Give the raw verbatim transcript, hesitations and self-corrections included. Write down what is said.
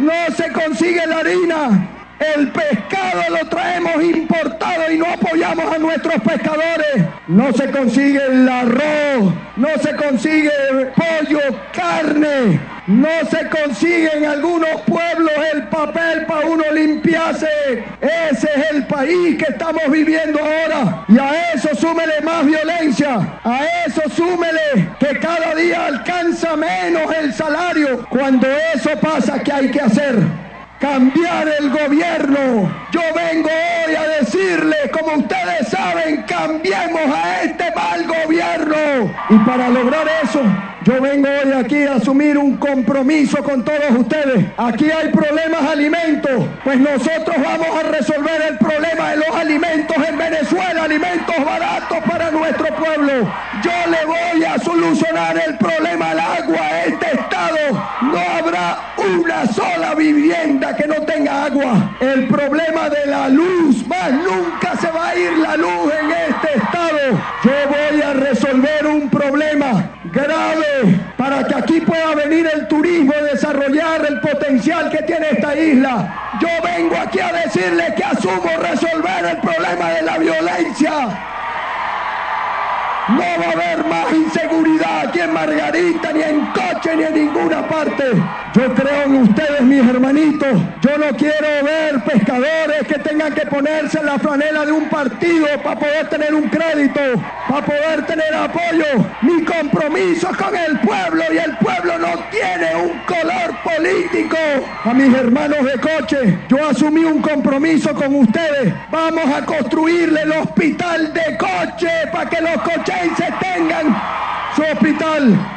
no se consigue la harina. El pescado lo traemos importado y no apoyamos a nuestros pescadores. No se consigue el arroz, no se consigue pollo, carne, no se consigue en algunos pueblos el papel para uno limpiarse. Ese es el país que estamos viviendo ahora. Y a eso súmele más violencia, a eso súmele que cada día alcanza menos el salario. Cuando eso pasa, ¿qué hay que hacer? Cambiar el gobierno. Yo vengo hoy a decirles, como ustedes saben, cambiemos a este mal gobierno. Y para lograr eso, yo vengo hoy aquí a asumir un compromiso con todos ustedes. Aquí hay problemas de alimentos, pues nosotros vamos a resolver el problema de los alimentos en Venezuela, alimentos baratos para nuestro pueblo. Yo le voy a solucionar el problema del agua a este estado. No habrá una sola vivienda que no tenga agua. El problema de la luz, más nunca se va a ir la luz en este estado. Yo voy a resolver un problema grave para que aquí pueda venir el turismo y desarrollar el potencial que tiene esta isla. Yo vengo aquí a decirle que asumo resolver el problema de la violencia. No va a haber más inseguridad aquí en Margarita, ni en Coche, ni en ninguna parte. Yo creo en ustedes, mis hermanitos. Yo no quiero ver pescadores que tengan que ponerse en la franela de un partido para poder tener un crédito, para poder tener apoyo. Mi compromiso es con el pueblo y el pueblo no tiene un color político. A mis hermanos de Coche, yo asumí un compromiso con ustedes. Vamos a construirle el hospital de Coche para que los cochenses tengan su hospital.